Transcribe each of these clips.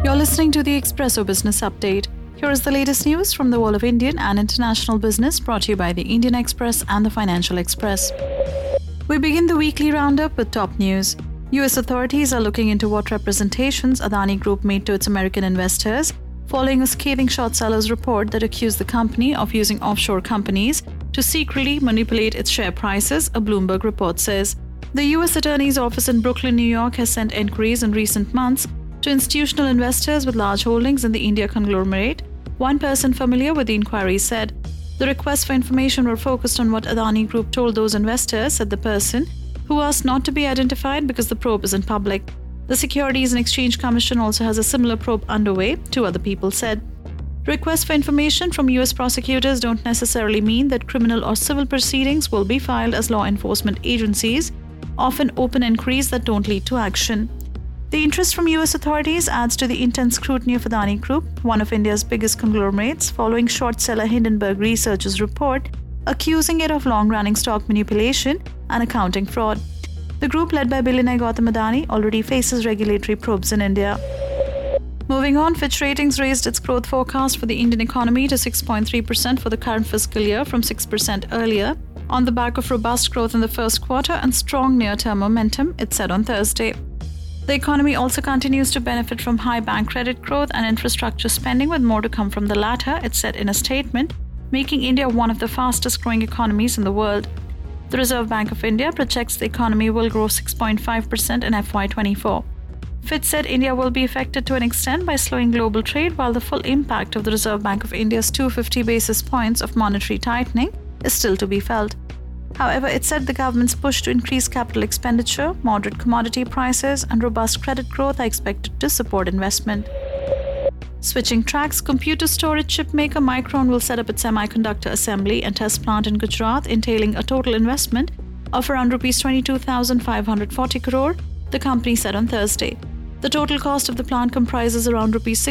You're listening to the Expresso Business Update. Here is the latest news from the world of Indian and international business, brought to you by the Indian Express and the Financial Express. We begin the weekly roundup with top news. US authorities are looking into what representations Adani Group made to its American investors following a scathing short sellers report that accused the company of using offshore companies to secretly manipulate its share prices, a Bloomberg report says. The US Attorney's Office in Brooklyn, New York has sent inquiries in recent months to institutional investors with large holdings in the India conglomerate. One person familiar with the inquiry said, "The requests for information were focused on what Adani Group told those investors," said the person, who asked not to be identified because the probe isn't public. The Securities and Exchange Commission also has a similar probe underway, two other people said. Requests for information from US prosecutors don't necessarily mean that criminal or civil proceedings will be filed, as law enforcement agencies often open inquiries that don't lead to action. The interest from US authorities adds to the intense scrutiny of Adani Group, one of India's biggest conglomerates, following short seller Hindenburg Research's report accusing it of long-running stock manipulation and accounting fraud. The group, led by billionaire Gautam Adani, already faces regulatory probes in India. Moving on, Fitch Ratings raised its growth forecast for the Indian economy to 6.3% for the current fiscal year from 6% earlier, on the back of robust growth in the first quarter and strong near-term momentum, it said on Thursday. The economy also continues to benefit from high bank credit growth and infrastructure spending, with more to come from the latter, it said in a statement, making India one of the fastest-growing economies in the world. The Reserve Bank of India projects the economy will grow 6.5% in FY24. Fitch said India will be affected to an extent by slowing global trade, while the full impact of the Reserve Bank of India's 250 basis points of monetary tightening is still to be felt. However, it said the government's push to increase capital expenditure, moderate commodity prices, and robust credit growth are expected to support investment. Switching tracks, computer storage chip maker Micron will set up its semiconductor assembly and test plant in Gujarat, entailing a total investment of around Rs 22,540 crore, the company said on Thursday. The total cost of the plant comprises around Rs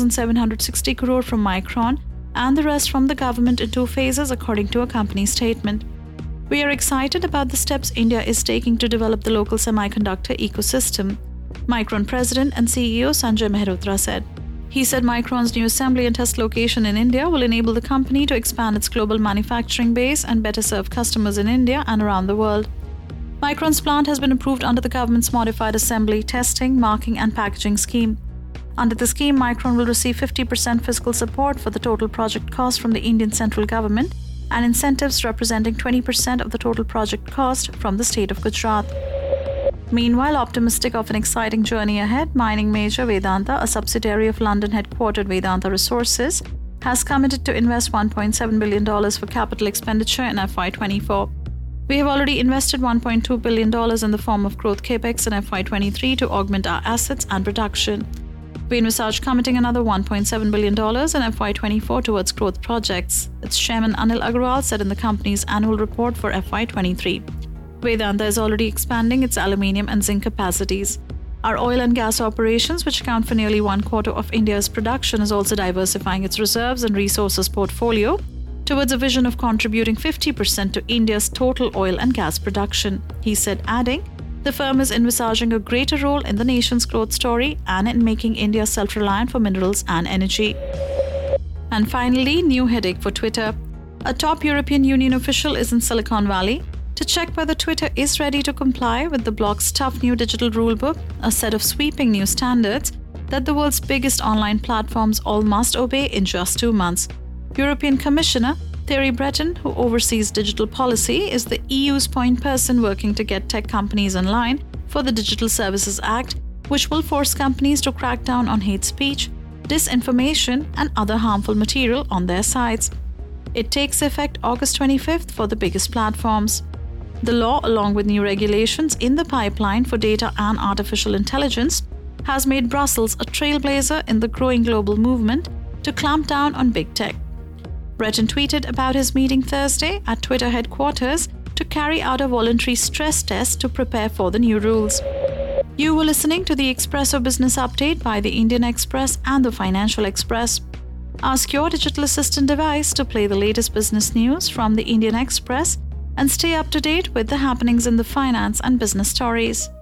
6,760 crore from Micron and the rest from the government in two phases, according to a company statement. "We are excited about the steps India is taking to develop the local semiconductor ecosystem," Micron president and CEO Sanjay Mehrotra said. He said Micron's new assembly and test location in India will enable the company to expand its global manufacturing base and better serve customers in India and around the world. Micron's plant has been approved under the government's modified assembly, testing, marking and packaging scheme. Under the scheme, Micron will receive 50% fiscal support for the total project cost from the Indian central government and incentives representing 20% of the total project cost from the state of Gujarat. Meanwhile, optimistic of an exciting journey ahead, mining major Vedanta, a subsidiary of London-headquartered Vedanta Resources, has committed to invest $1.7 billion for capital expenditure in FY24. "We have already invested $1.2 billion in the form of growth capex in FY23 to augment our assets and production. We envisage committing another $1.7 billion in FY24 towards growth projects," its chairman Anil Agarwal said in the company's annual report for FY23. Vedanta is already expanding its aluminium and zinc capacities. Our oil and gas operations, which account for nearly one quarter of India's production, is also diversifying its reserves and resources portfolio towards a vision of contributing 50% to India's total oil and gas production, he said, adding, "The firm is envisaging a greater role in the nation's growth story and in making India self-reliant for minerals and energy." And finally, new headache for Twitter. A top European Union official is in Silicon Valley to check whether Twitter is ready to comply with the bloc's tough new digital rulebook, a set of sweeping new standards that the world's biggest online platforms all must obey in just 2 months. European Commissioner Thierry Breton, who oversees digital policy, is the EU's point person working to get tech companies in line for the Digital Services Act, which will force companies to crack down on hate speech, disinformation, and other harmful material on their sites. It takes effect August 25th for the biggest platforms. The law, along with new regulations in the pipeline for data and artificial intelligence, has made Brussels a trailblazer in the growing global movement to clamp down on big tech. Breton tweeted about his meeting Thursday at Twitter headquarters to carry out a voluntary stress test to prepare for the new rules. You were listening to the Expresso Business Update by the Indian Express and the Financial Express. Ask your digital assistant device to play the latest business news from the Indian Express and stay up to date with the happenings in the finance and business stories.